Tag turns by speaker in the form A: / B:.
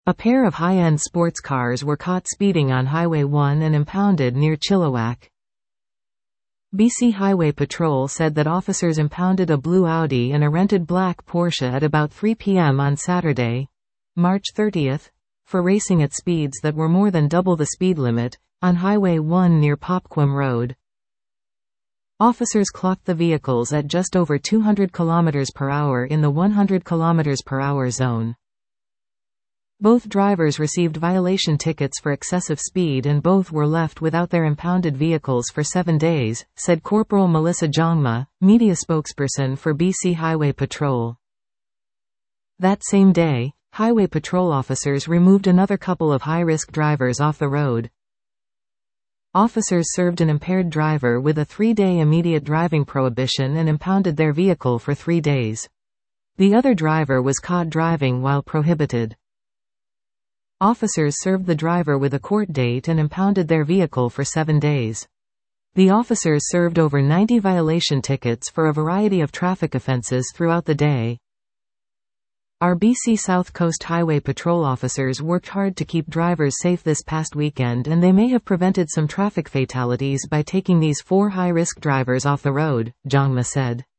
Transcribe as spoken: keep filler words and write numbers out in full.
A: A pair of high-end sports cars were caught speeding on Highway one and impounded near Chilliwack. B C Highway Patrol said that officers impounded a blue Audi and a rented black Porsche at about three p m on Saturday, March thirtieth, for racing at speeds that were more than double the speed limit, on Highway one near Popquam Road. Officers clocked the vehicles at just over two hundred kilometers per hour in the one hundred kilometers per hour zone. Both drivers received violation tickets for excessive speed and both were left without their impounded vehicles for seven days, said Corporal Melissa Jongma, media spokesperson for B C Highway Patrol. That same day, Highway Patrol officers removed another couple of high-risk drivers off the road. Officers served an impaired driver with a three-day immediate driving prohibition and impounded their vehicle for three days. The other driver was caught driving while prohibited. Officers served the driver with a court date and impounded their vehicle for seven days. The officers served over ninety violation tickets for a variety of traffic offenses throughout the day. Our B C South Coast Highway Patrol officers worked hard to keep drivers safe this past weekend, and they may have prevented some traffic fatalities by taking these four high-risk drivers off the road, Jongma said.